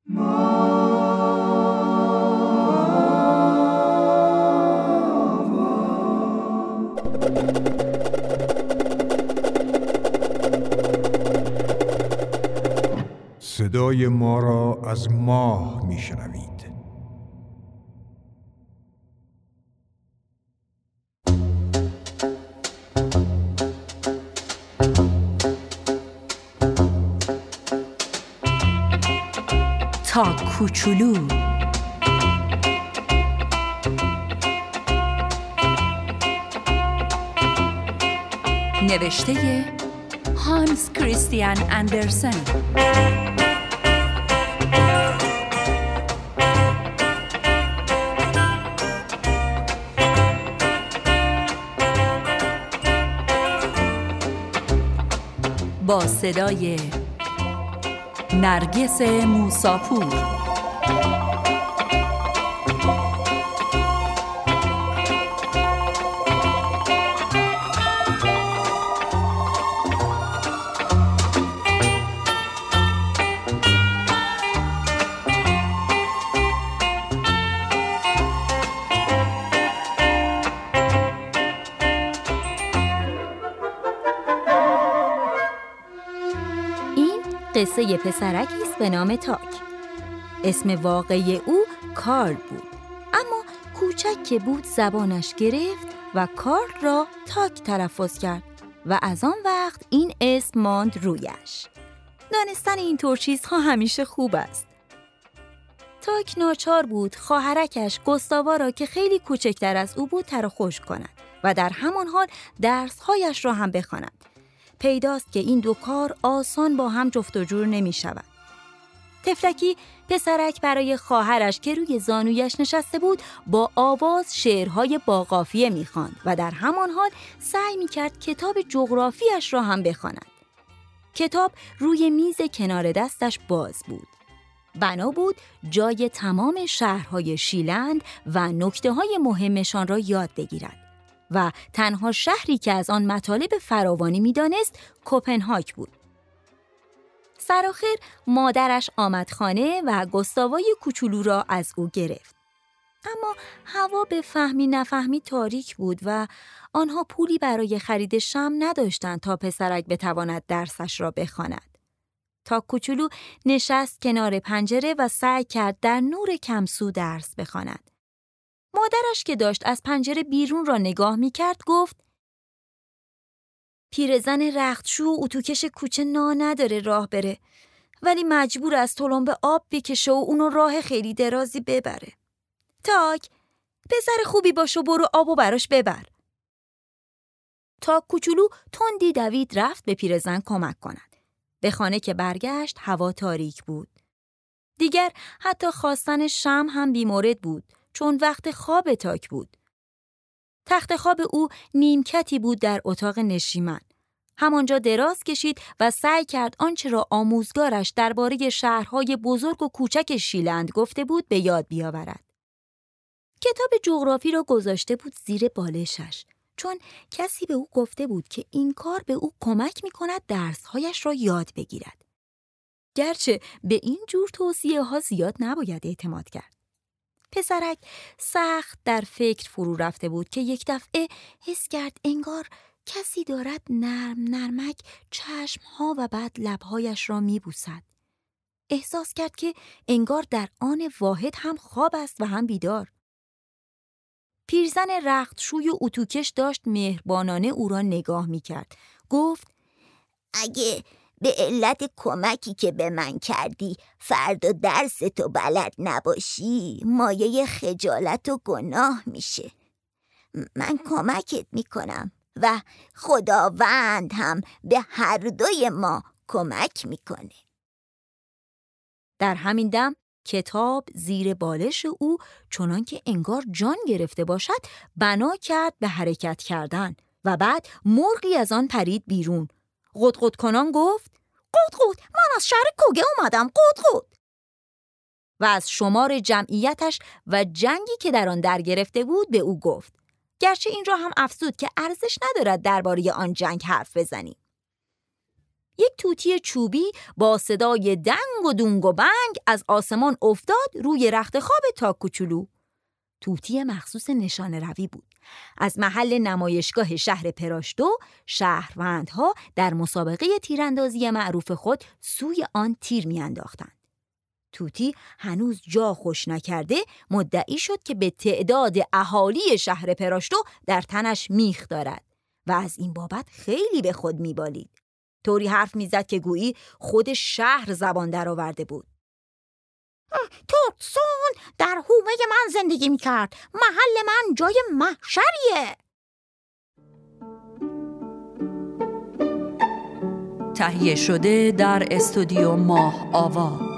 صدای ما را از ماه میشنوید. تا کوچولو. نوشته هانس کریستیان اندرسن. با صدای نرگس موساپور. قصه پسرکی است به نام تاک. اسم واقعی او کارل بود، اما کوچک که بود زبانش گرفت و کارل را تاک تلفظ کرد و از آن وقت این اسم ماند رویش. دانستن این طور چیزها همیشه خوب است. تاک ناچار بود خواهرکش گوستاوا را که خیلی کوچکتر از او بود تراخوش کند و در همان حال درسهایش را هم بخواند. پیداست که این دو کار آسان با هم جفت و جور نمی شود. طفلکی پسرک برای خواهرش که روی زانویش نشسته بود با آواز شعرهای با قافیه می خواند و در همان حال سعی می کرد کتاب جغرافیش را هم بخواند. کتاب روی میز کنار دستش باز بود. بنا بود جای تمام شهرهای شیلند و نکته‌های مهمشان را یاد بگیرد. و تنها شهری که از آن مطالب فراوانی می‌دانست کوپنهاگ بود. سرآخر مادرش آمد خانه و گوستاوای کوچولو را از او گرفت. اما هوا به فهمی نفهمی تاریک بود و آنها پولی برای خرید شمع نداشتند تا پسرک بتواند درسش را بخواند. تا کوچولو نشست کنار پنجره و سعی کرد در نور کمسو درس بخواند. مادرش که داشت از پنجره بیرون را نگاه می‌کرد گفت: پیرزن رختشو اتوکش کوچه نداره راه بره، ولی مجبور از تلمب آب بکشه و اونو راه خیلی درازی ببره. تاک، پسر خوبی باش و برو آبو براش ببر. تاک کوچولو تندی دوید رفت به پیرزن کمک کند. به خانه که برگشت هوا تاریک بود. دیگر حتی خواستن شمع هم بی‌مورد بود، چون وقت خواب تاک بود. تخت خواب او نیمکتی بود در اتاق نشیمن. همانجا دراز کشید و سعی کرد آنچه را آموزگارش درباره شهرهای بزرگ و کوچک شیلند گفته بود به یاد بیاورد. کتاب جغرافی را گذاشته بود زیر بالشش، چون کسی به او گفته بود که این کار به او کمک می‌کند درس‌هایش را یاد بگیرد. گرچه به این جور توصیه‌ها زیاد نباید اعتماد کرد. پسرک سخت در فکر فرو رفته بود که یک دفعه حس کرد انگار کسی دارد نرمک چشمها و بعد لبهایش را میبوسد. احساس کرد که انگار در آن واحد هم خواب است و هم بیدار. پیرزن رختشوی و اتوکش داشت مهربانانه او را نگاه میکرد. گفت: اگه به علت کمکی که به من کردی فردا درس تو بلد نباشی مایه خجالت و گناه میشه. من کمکت میکنم و خداوند هم به هر دوی ما کمک میکنه. در همین دم کتاب زیر بالش او چنان که انگار جان گرفته باشد بنا کرد به حرکت کردن و بعد مرغی از آن پرید بیرون. قط کنان گفت: قط من از شهر کوگه اومدم قط. و از شمار جمعیتش و جنگی که در آن در گرفته بود به او گفت، گرچه این را هم افزود که ارزش ندارد درباره آن جنگ حرف بزنی. یک توتی چوبی با صدای دنگ و دونگ و بنگ از آسمان افتاد روی رخت خواب تاک کوچولو. توتی مخصوص نشانه روی بود. از محل نمایشگاه شهر پراشتو شهروندها در مسابقه تیراندازی معروف خود سوی آن تیر میانداختند. توتی هنوز جا خوش نکرده مدعی شد که به تعداد اهالی شهر پراشتو در تنش میخ دارد و از این بابت خیلی به خود میبالید. طوری حرف میزد که گویی خود شهر زبان درآورده بود. توتسون در حومه من زندگی میکرد. محل من جای محشریه. تهیه شده در استودیو ماه آوا.